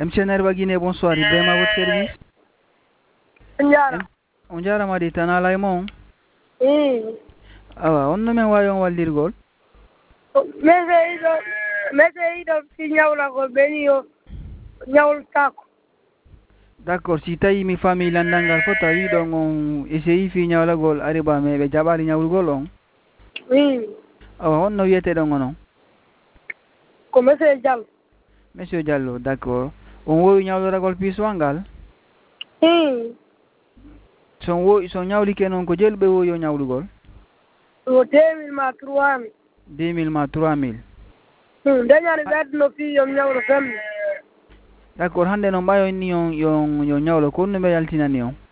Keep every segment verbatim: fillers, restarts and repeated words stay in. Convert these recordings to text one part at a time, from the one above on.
M C Nerva Guinée, bonsoir, Ibrahima à votre service. Njara. On jarama di tan alay mon. Oui. Awa, on no men wayon waldirgol. Mese ido, mese ido fi ñawla ko beni yo ñawul tako. D'accord, si tawi mi fami landangal fo tawi ɗon on essayi fi ñawlagol ariba me ɓe jaɓali ñawlugol on. Oui. Awa, honno wiyeteɗon onon? Ko monsieur Diallo. Monsieur Diallo, d'accord. On wowi ñawloragol piisowal ngal? Oui. So wo so ñawlike noon ko jelɓe wowi yo ñawlugol? Ko deux mille ma trois mille. deux mille ma trois mille. Hmm, dañani ɓedno fi yom ñawlo femmi. D'accord, hande noon ɓayonni on yon yo ñawlo ko honno ɓe yaltinani on?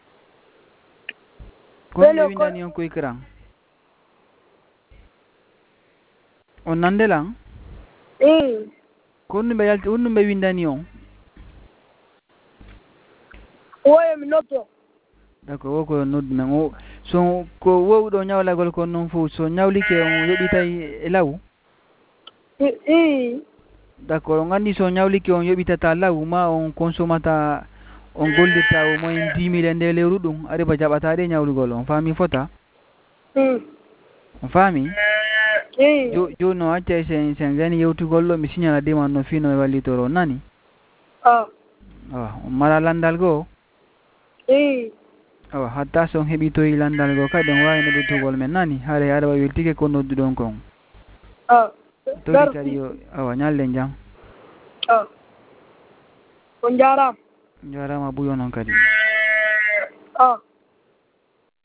Ko honno ɓe windani on koye kran? On nandelan? Oui. Ko honno ɓe yalti honno ɓe windani on? Woyomi notto. D'accord, wo ko noddu men o so ko wowɗo ñawlagol kon noon fof so ñawlike on yoɓitay e law? Oui. D'accord, on anndi so ñawlike on yoɓitata law ma on consommata on gollirta au moins dix mille e nde lewru ɗum ariba jaɓataɗe ñawlugol on faami fota? Hmm. On faami? Oui. Jo joni noon accay sen sen gani yewtugol ɗo mi signala deman no fii no e wallitoro nani? Ah. Awa, on mara landal goo? Oui. Awa, hatta so on heɓitoyi landal goo kadi on wawi noddotugol men nani haare aɗa wawi weltike ko nodduɗon kon. Ah. Togi kadi yo awa ñallen jam. Ah. On jarama. Jarama buyo noon kadi. Ah.